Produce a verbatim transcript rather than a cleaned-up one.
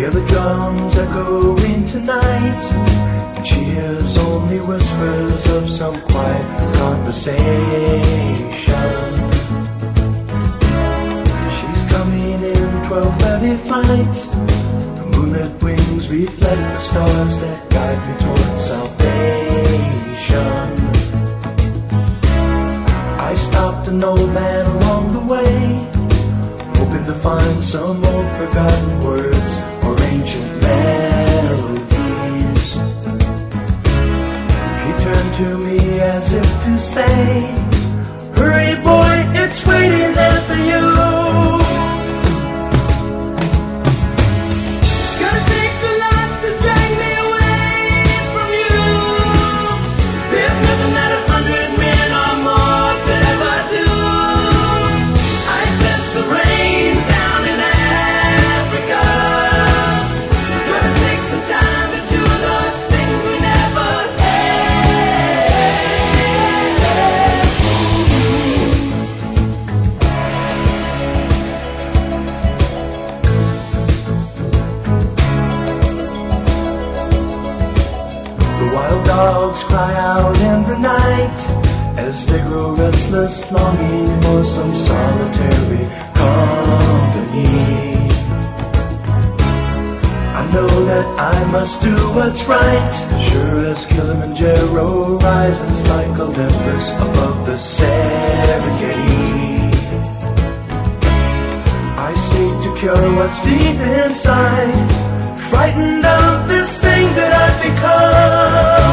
Hear the drums echoing tonight, and she hears only whispers of some quiet conversation. She's coming in twelve thirty flight. The moonlit wings reflect the stars that guide me towards salvation. I stopped an old man along the way, hoping to find some old forgotten words or ancient melodies. He turned to me as if to say, hurry boy, it's waiting there for you. Gonna take a lot to drag me away from you. There's nothing that a hundred men or more could ever do. I bless the rains down in Africa. Gonna take some time to do the things we never The wild dogs cry out in the night as they grow restless, longing for some solitary company. I know that I must do what's right, sure as Kilimanjaro rises like Olympus above the Serengeti. I seek to cure what's deep inside, frightened of this thing that I've become.